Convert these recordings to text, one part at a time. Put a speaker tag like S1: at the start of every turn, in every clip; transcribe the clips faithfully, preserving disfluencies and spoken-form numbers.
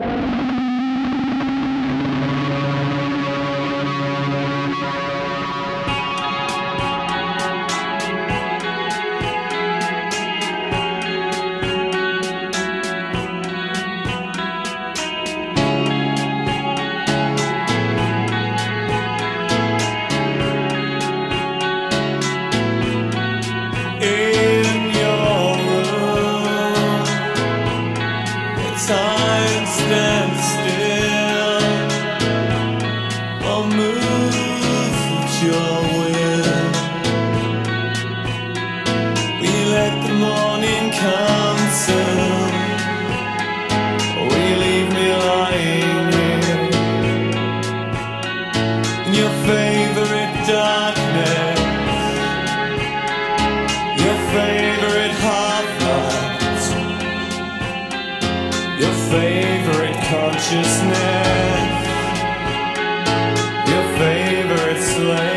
S1: Time stands still, I'll move with your will. We let the morning come soon, we leave me lying here in your favorite darkness, your favorite half-light, your favorite consciousness, your favorite slave.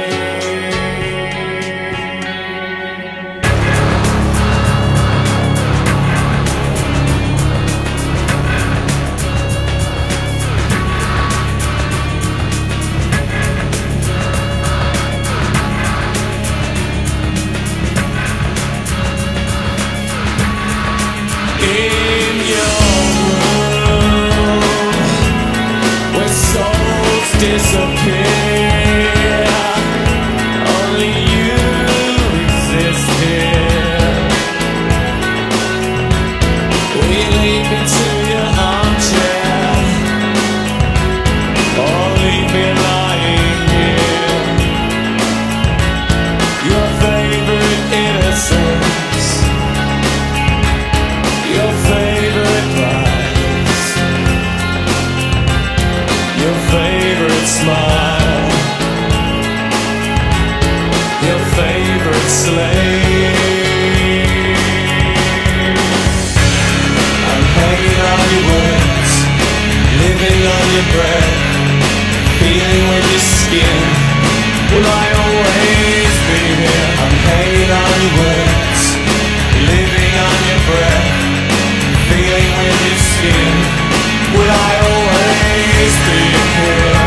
S1: In your disappear, only you exist here. We leap into your armchair, or leave me lying here. Your favorite innocence, your favorite lies, your favorite smile, your favorite slave. I'm hanging on your words, living on your breath, feeling with your skin. Will I always be here? I'm hanging on your words, living on your breath, feeling with your skin. Will I always be here?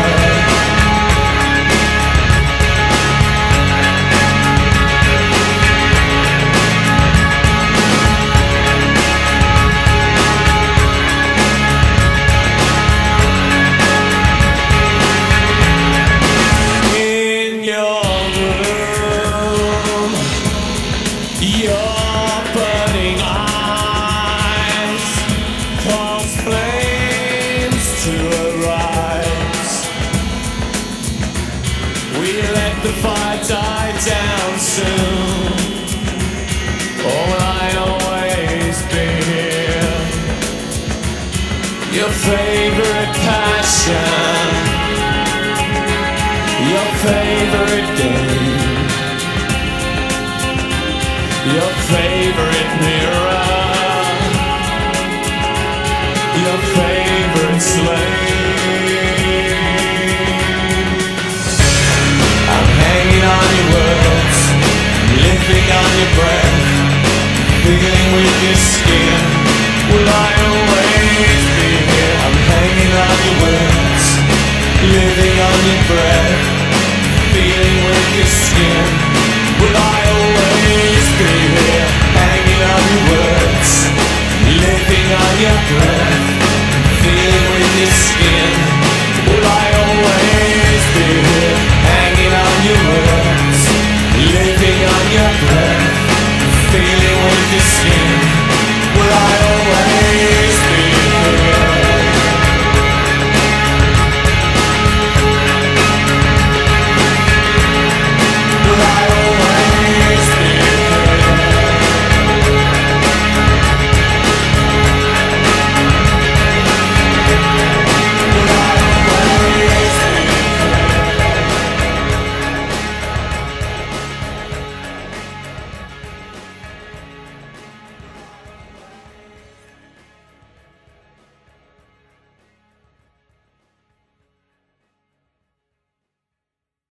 S1: In your room, your burning eyes cause flames to arise. We let the fire die down soon, or will I always be here? Your favorite passion, your favorite game, your favorite mirror, your favorite slave. I'm hanging on your words, living on your breath, feeling with your skin.